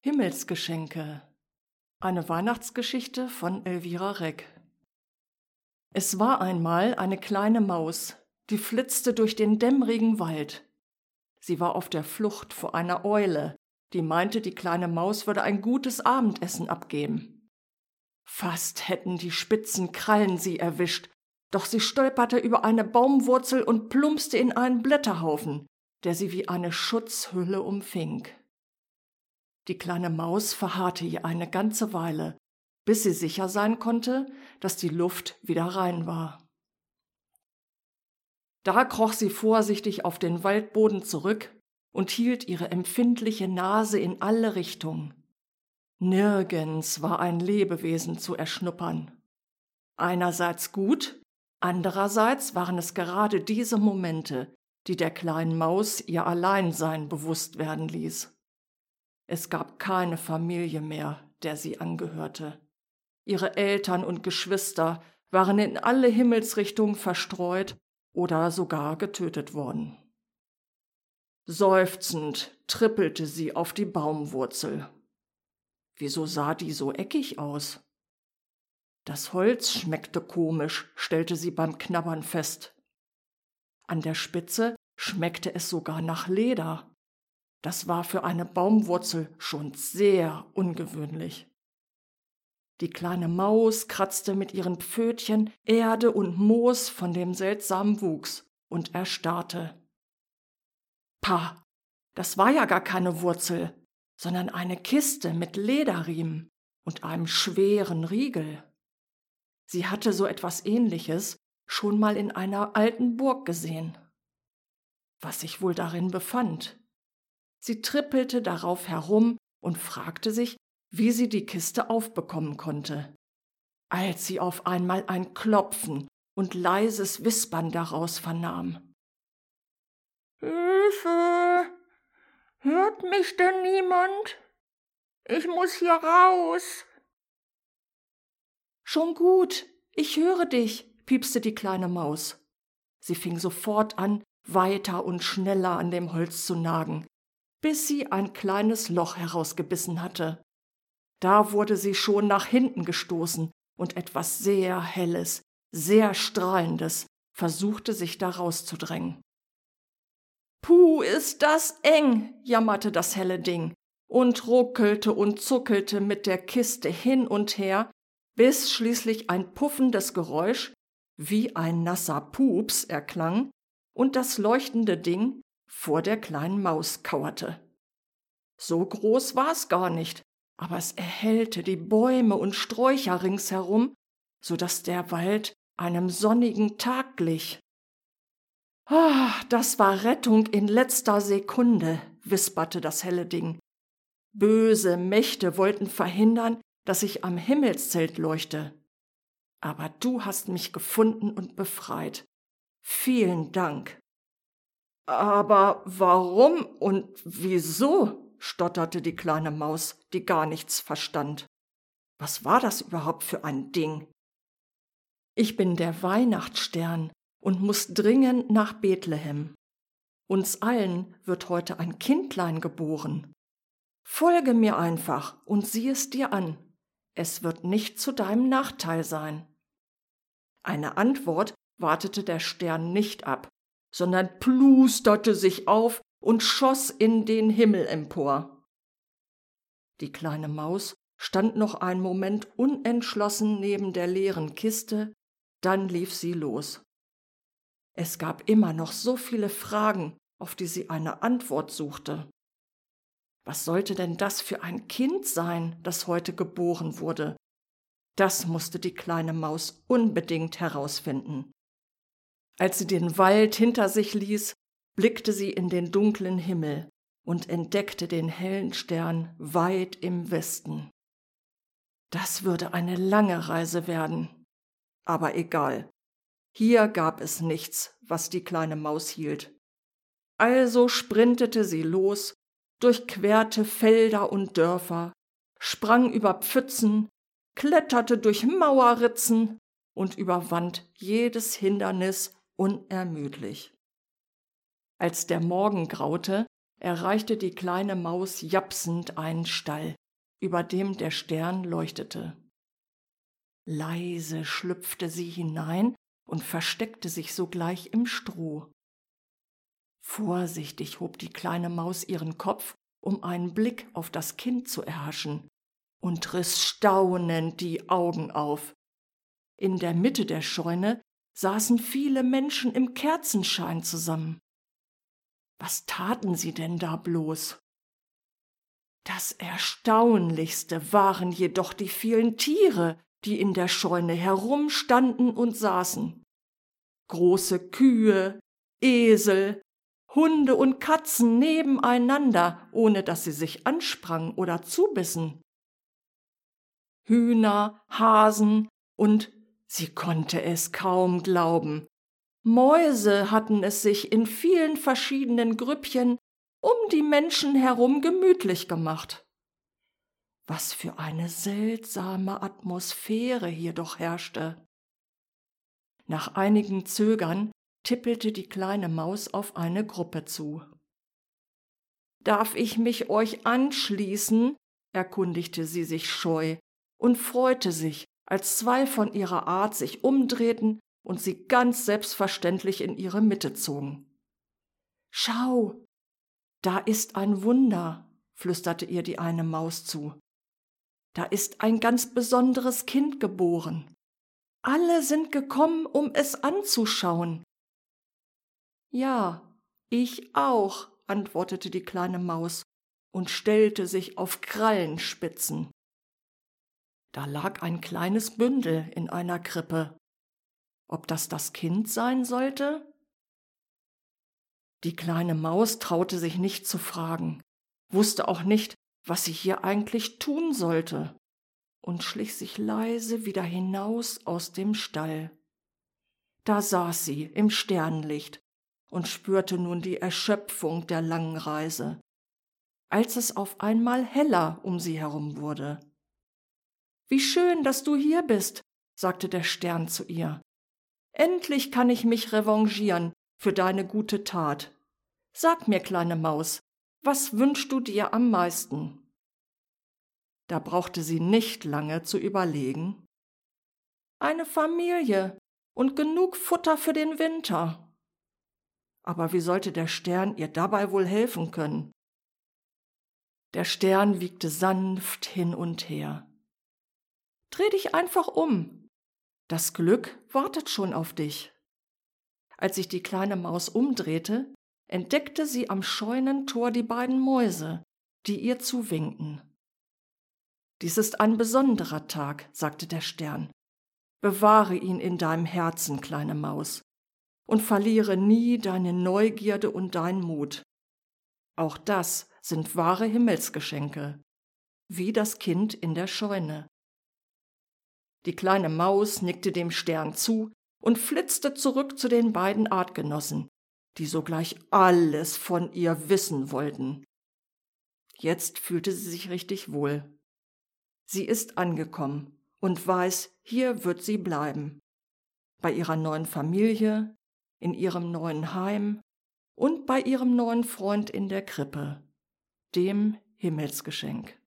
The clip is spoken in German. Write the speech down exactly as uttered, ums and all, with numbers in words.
Himmelsgeschenke. Eine Weihnachtsgeschichte von Elvira Reck. Es war einmal eine kleine Maus, die flitzte durch den dämmrigen Wald. Sie war auf der Flucht vor einer Eule, die meinte, die kleine Maus würde ein gutes Abendessen abgeben. Fast hätten die spitzen Krallen sie erwischt, doch sie stolperte über eine Baumwurzel und plumpste in einen Blätterhaufen, der sie wie eine Schutzhülle umfing. Die kleine Maus verharrte hier eine ganze Weile, bis sie sicher sein konnte, dass die Luft wieder rein war. Da kroch sie vorsichtig auf den Waldboden zurück und hielt ihre empfindliche Nase in alle Richtungen. Nirgends war ein Lebewesen zu erschnuppern. Einerseits gut, andererseits waren es gerade diese Momente, die der kleinen Maus ihr Alleinsein bewusst werden ließ. Es gab keine Familie mehr, der sie angehörte. Ihre Eltern und Geschwister waren in alle Himmelsrichtungen verstreut oder sogar getötet worden. Seufzend trippelte sie auf die Baumwurzel. Wieso sah die so eckig aus? Das Holz schmeckte komisch, stellte sie beim Knabbern fest. An der Spitze schmeckte es sogar nach Leder. Das war für eine Baumwurzel schon sehr ungewöhnlich. Die kleine Maus kratzte mit ihren Pfötchen Erde und Moos von dem seltsamen Wuchs und erstarrte. Pah, das war ja gar keine Wurzel, sondern eine Kiste mit Lederriemen und einem schweren Riegel. Sie hatte so etwas Ähnliches schon mal in einer alten Burg gesehen. Was sich wohl darin befand? Sie trippelte darauf herum und fragte sich, wie sie die Kiste aufbekommen konnte, als sie auf einmal ein Klopfen und leises Wispern daraus vernahm. »Hilfe! Hört mich denn niemand? Ich muss hier raus!« »Schon gut, ich höre dich«, piepste die kleine Maus. Sie fing sofort an, weiter und schneller an dem Holz zu nagen, bis sie ein kleines Loch herausgebissen hatte. Da wurde sie schon nach hinten gestoßen und etwas sehr Helles, sehr Strahlendes versuchte sich da rauszudrängen. »Puh, ist das eng«, jammerte das helle Ding und ruckelte und zuckelte mit der Kiste hin und her, bis schließlich ein puffendes Geräusch, wie ein nasser Pups, erklang und das leuchtende Ding vor der kleinen Maus kauerte. So groß war es gar nicht, aber es erhellte die Bäume und Sträucher ringsherum, so daß der Wald einem sonnigen Tag glich. »Ah, das war Rettung in letzter Sekunde«, wisperte das helle Ding. »Böse Mächte wollten verhindern, dass ich am Himmelszelt leuchte. Aber du hast mich gefunden und befreit. Vielen Dank.« »Aber warum und wieso?«, stotterte die kleine Maus, die gar nichts verstand. Was war das überhaupt für ein Ding? »Ich bin der Weihnachtsstern und muss dringend nach Bethlehem. Uns allen wird heute ein Kindlein geboren. Folge mir einfach und sieh es dir an. Es wird nicht zu deinem Nachteil sein.« Eine Antwort wartete der Stern nicht ab, sondern plusterte sich auf und schoss in den Himmel empor. Die kleine Maus stand noch einen Moment unentschlossen neben der leeren Kiste, dann lief sie los. Es gab immer noch so viele Fragen, auf die sie eine Antwort suchte. Was sollte denn das für ein Kind sein, das heute geboren wurde? Das musste die kleine Maus unbedingt herausfinden. Als sie den Wald hinter sich ließ, blickte sie in den dunklen Himmel und entdeckte den hellen Stern weit im Westen. Das würde eine lange Reise werden. Aber egal. Hier gab es nichts, was die kleine Maus hielt. Also sprintete sie los, durchquerte Felder und Dörfer, sprang über Pfützen, kletterte durch Mauerritzen und überwand jedes Hindernis unermüdlich. Als der Morgen graute, erreichte die kleine Maus japsend einen Stall, über dem der Stern leuchtete. Leise schlüpfte sie hinein und versteckte sich sogleich im Stroh. Vorsichtig hob die kleine Maus ihren Kopf, um einen Blick auf das Kind zu erhaschen, und riss staunend die Augen auf. In der Mitte der Scheune saßen viele Menschen im Kerzenschein zusammen. Was taten sie denn da bloß? Das Erstaunlichste waren jedoch die vielen Tiere, die in der Scheune herumstanden und saßen. Große Kühe, Esel, Hunde und Katzen nebeneinander, ohne dass sie sich ansprangen oder zubissen. Hühner, Hasen und, sie konnte es kaum glauben, Mäuse hatten es sich in vielen verschiedenen Grüppchen um die Menschen herum gemütlich gemacht. Was für eine seltsame Atmosphäre hier doch herrschte. Nach einigem Zögern tippelte die kleine Maus auf eine Gruppe zu. »Darf ich mich euch anschließen?« erkundigte sie sich scheu und freute sich, als zwei von ihrer Art sich umdrehten und sie ganz selbstverständlich in ihre Mitte zogen. »Schau, da ist ein Wunder«, flüsterte ihr die eine Maus zu. »Da ist ein ganz besonderes Kind geboren. Alle sind gekommen, um es anzuschauen.« »Ja, ich auch«, antwortete die kleine Maus und stellte sich auf Krallenspitzen. Da lag ein kleines Bündel in einer Krippe. Ob das das Kind sein sollte? Die kleine Maus traute sich nicht zu fragen, wusste auch nicht, was sie hier eigentlich tun sollte, und schlich sich leise wieder hinaus aus dem Stall. Da saß sie im Sternlicht und spürte nun die Erschöpfung der langen Reise, als es auf einmal heller um sie herum wurde. »Wie schön, dass du hier bist«, sagte der Stern zu ihr. »Endlich kann ich mich revanchieren für deine gute Tat. Sag mir, kleine Maus, was wünschst du dir am meisten?« Da brauchte sie nicht lange zu überlegen. »Eine Familie und genug Futter für den Winter.« Aber wie sollte der Stern ihr dabei wohl helfen können? Der Stern wiegte sanft hin und her. »Dreh dich einfach um. Das Glück wartet schon auf dich.« Als sich die kleine Maus umdrehte, entdeckte sie am Scheunentor die beiden Mäuse, die ihr zuwinkten. »Dies ist ein besonderer Tag«, sagte der Stern. »Bewahre ihn in deinem Herzen, kleine Maus, und verliere nie deine Neugierde und deinen Mut. Auch das sind wahre Himmelsgeschenke, wie das Kind in der Scheune.« Die kleine Maus nickte dem Stern zu und flitzte zurück zu den beiden Artgenossen, die sogleich alles von ihr wissen wollten. Jetzt fühlte sie sich richtig wohl. Sie ist angekommen und weiß, hier wird sie bleiben. Bei ihrer neuen Familie, in ihrem neuen Heim und bei ihrem neuen Freund in der Krippe, dem Himmelsgeschenk.